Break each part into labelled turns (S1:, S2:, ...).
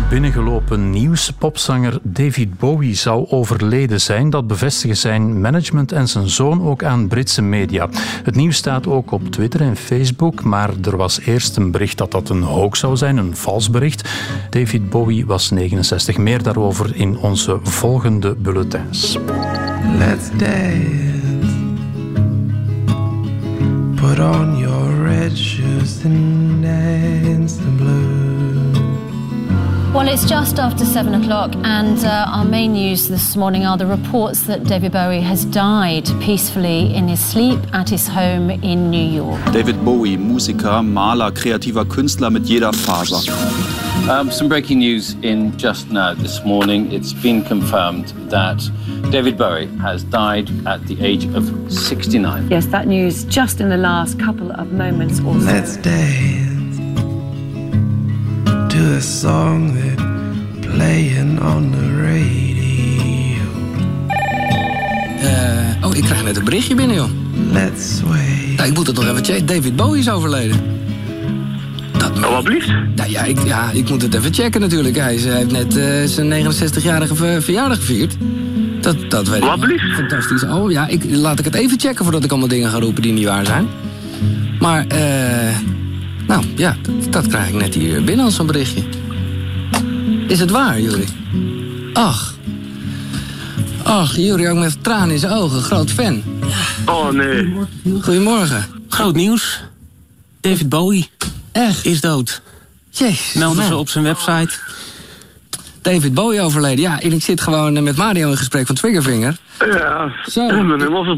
S1: binnengelopen nieuws. Popzanger David Bowie zou overleden zijn. Dat bevestigen zijn management en zijn zoon ook aan Britse media. Het nieuws staat ook op Twitter en Facebook, maar er was eerst een bericht dat een hoax zou zijn, een vals bericht. David Bowie was 69. Meer daarover in onze volgende bulletins.
S2: Let's dance. Put on your red shoes and dance the blues.
S3: Well, it's just after 7 o'clock, and our main news this morning are the reports that David Bowie has died peacefully in his sleep at his home in New York.
S4: David Bowie, Musiker, Maler, kreativer Künstler mit jeder Faser.
S5: Some breaking news in just now this morning. It's been confirmed that David Bowie has died at the age of 69.
S6: Yes, that news just in the last couple of moments or so.
S2: Let's dance to a song that playing on the radio.
S7: Ik krijg net een berichtje binnen, joh.
S2: Let's sway.
S7: Nou, ik moet het nog even checken. David Bowie is overleden.
S8: Wat blieft?
S7: Ik moet het even checken natuurlijk. Hij heeft net zijn 69-jarige verjaardag gevierd. Dat weet ik.
S8: Wat blieft?
S7: Fantastisch. Oh ja, laat ik het even checken voordat ik allemaal dingen ga roepen die niet waar zijn. Maar, dat krijg ik net hier binnen als zo'n berichtje. Is het waar, Juri? Ach, Juri ook met tranen in zijn ogen. Groot fan.
S8: Oh, nee.
S7: Goedemorgen.
S9: Groot nieuws. David Bowie.
S7: Echt?
S9: Is dood.
S7: Jezus.
S9: Melden ze op zijn website.
S7: David Bowie overleden. Ja, en ik zit gewoon met Mario in gesprek van Triggerfinger.
S8: Ja,
S7: zo.
S8: Ik ben helemaal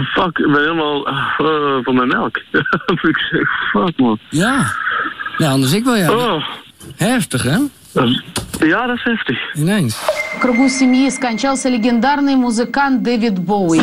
S8: van mijn melk. Ik zeg, fuck man.
S7: Ja, anders ik wel, ja.
S8: Oh.
S7: Heftig, hè?
S8: Ja, dat is heftig.
S7: Ineens.
S10: В кругу семьи скончался легендарный музыкант Дэвид Боуи.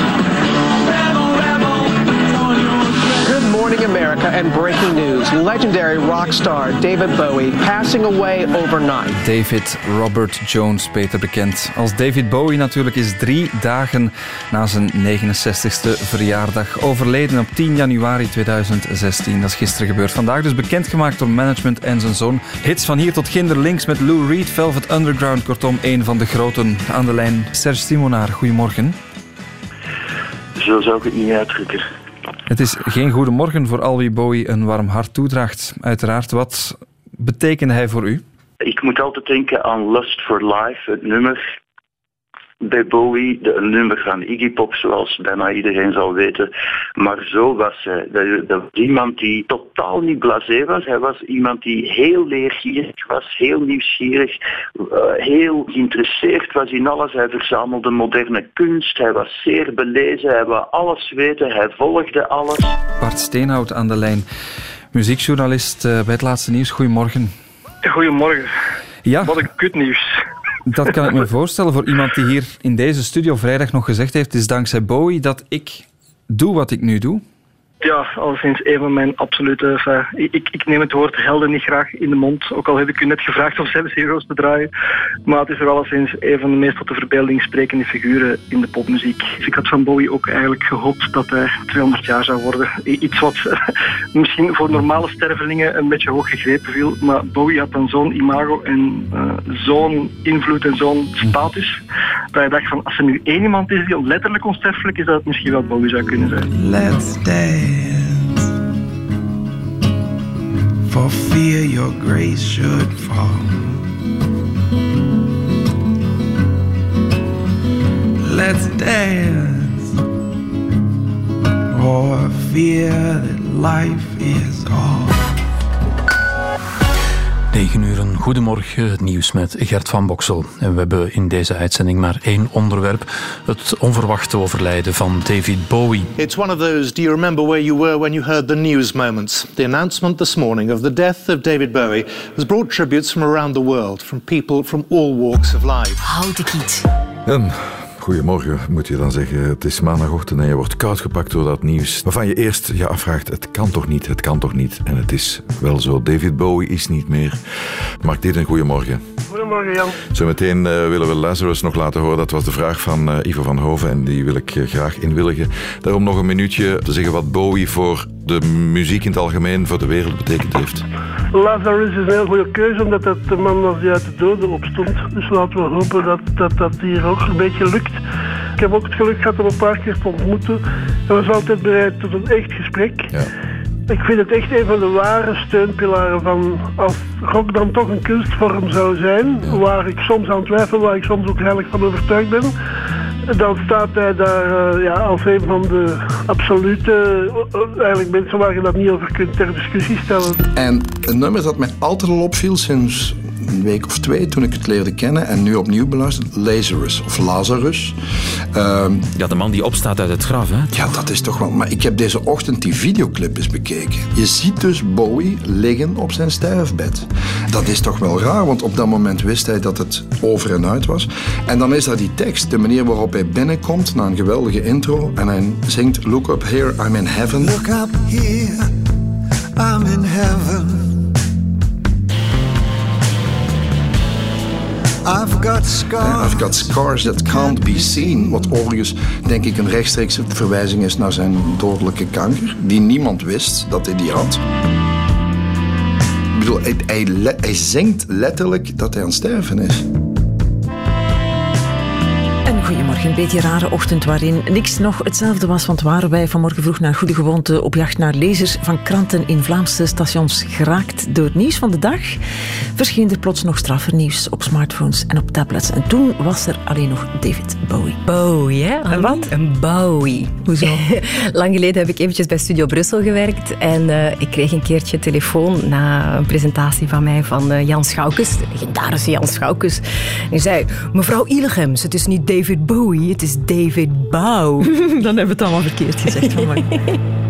S11: America and breaking news. Legendary rock star David Bowie passing away overnight.
S12: David Robert Jones, beter bekend als David Bowie natuurlijk, is 3 dagen na zijn 69ste verjaardag overleden op 10 januari 2016. Dat is gisteren gebeurd. Vandaag dus bekendgemaakt door management en zijn zoon. Hits van hier tot ginder links met Lou Reed, Velvet Underground, kortom een van de groten. Aan de lijn Serge Simonaar, goedemorgen.
S8: Zo zou ik het niet uitdrukken.
S12: Het is geen goede morgen voor al wie Bowie een warm hart toedraagt. Uiteraard, wat betekende hij voor u?
S8: Ik moet altijd denken aan Lust for Life, het nummer bij Bowie, een nummer van Iggy Pop, zoals bijna iedereen zal weten. Maar zo was hij. Dat was iemand die totaal niet blasé was. Hij was iemand die heel leergierig was, heel nieuwsgierig, heel geïnteresseerd was in alles. Hij verzamelde moderne kunst, hij was zeer belezen, hij wou alles weten, hij volgde alles.
S12: Bart Steenhout aan de lijn, muziekjournalist bij Het Laatste Nieuws. Goedemorgen.
S13: Goedemorgen.
S12: Ja.
S13: Wat een kutnieuws.
S12: Dat kan ik me voorstellen voor iemand die hier in deze studio vrijdag nog gezegd heeft, het is dankzij Bowie dat ik doe wat ik nu doe.
S13: Ja, alleszins een van mijn absolute... Ik neem het woord helden niet graag in de mond, ook al heb ik u net gevraagd om zelfs heroes te draaien. Maar het is er alleszins een van de meest tot de verbeelding sprekende figuren in de popmuziek. Ik had van Bowie ook eigenlijk gehoopt dat hij 200 jaar zou worden. Iets wat misschien voor normale stervelingen een beetje hoog gegrepen viel. Maar Bowie had dan zo'n imago en zo'n invloed en zo'n status. Dat je dacht van, als er nu één iemand is die letterlijk onsterfelijk is, dat het misschien wel Bowie zou kunnen zijn.
S2: Let's dance. For fear your grace should fall. Let's dance. For fear that life is all.
S1: 9 uur, goedemorgen, het nieuws met Gert van Boksel. En we hebben in deze uitzending maar 1 onderwerp. Het onverwachte overlijden van David Bowie.
S14: It's one of those do you remember where you were when you heard the news moments. The announcement this morning of the death of David Bowie has brought tributes from around the world, from people from all walks of life.
S15: Houd ik iets.
S16: Goedemorgen, moet je dan zeggen. Het is maandagochtend en je wordt koud gepakt door dat nieuws. Waarvan je eerst je afvraagt, het kan toch niet. En het is wel zo, David Bowie is niet meer. Maakt dit een goeiemorgen.
S15: Goedemorgen, Jan.
S16: Zometeen willen we Lazarus nog laten horen. Dat was de vraag van Ivo van Hoven en die wil ik graag inwilligen. Daarom nog een minuutje te zeggen wat Bowie voor de muziek in het algemeen voor de wereld betekend heeft.
S15: Lazarus is een heel goede keuze, omdat dat de man was die uit de doden opstond. Dus laten we hopen dat hier ook een beetje lukt. Ik heb ook het geluk gehad om een paar keer te ontmoeten. Hij was altijd bereid tot een echt gesprek. Ja. Ik vind het echt een van de ware steunpilaren van als rock dan toch een kunstvorm zou zijn, waar ik soms aan twijfel, waar ik soms ook heilig van overtuigd ben. Dan staat hij daar als een van de absolute eigenlijk mensen waar je dat niet over kunt ter discussie stellen.
S17: En een nummer dat mij altijd al opviel sinds een week of 2 toen ik het leerde kennen en nu opnieuw beluisterd, Lazarus.
S18: Ja, de man die opstaat uit het graf, hè?
S17: Ja, dat is toch wel... Maar ik heb deze ochtend die videoclip eens bekeken. Je ziet dus Bowie liggen op zijn sterfbed. Dat is toch wel raar, want op dat moment wist hij dat het over en uit was. En dan is daar die tekst, de manier waarop hij binnenkomt na een geweldige intro en hij zingt Look up here, I'm in heaven.
S19: Look up here, I'm in heaven.
S17: I've got scars that can't be seen. Wat overigens, denk ik, een rechtstreekse verwijzing is naar zijn dodelijke kanker. Die niemand wist dat hij die had. Ik bedoel, hij zingt letterlijk dat hij aan het sterven is.
S20: Goedemorgen, een beetje een rare ochtend waarin niks nog hetzelfde was, want waren wij vanmorgen vroeg naar goede gewoonte op jacht naar lezers van kranten in Vlaamse stations geraakt door het nieuws van de dag, verscheen er plots nog straffer nieuws op smartphones en op tablets. En toen was er alleen nog David Bowie.
S21: Bowie, hè?
S20: En wat?
S21: Een Bowie.
S20: Hoezo?
S21: Lang geleden heb ik eventjes bij Studio Brussel gewerkt en ik kreeg een keertje telefoon na een presentatie van mij van Jan Schoukes, de legendarische Jan Schoukes. En hij zei, mevrouw Ilegems, het is niet David Bowie, het is David Bowie.
S20: Dan hebben we het allemaal verkeerd gezegd van mij.